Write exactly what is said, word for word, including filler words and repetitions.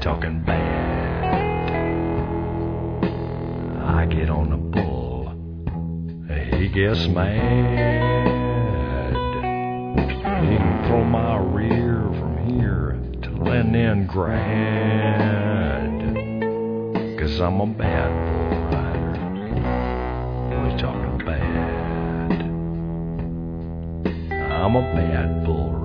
talking bad. I get on the bull, he gets mad. He can throw my rear from here to Leningrad, 'cause I'm a bad bull rider. We talking bad. I'm a bad bull rider.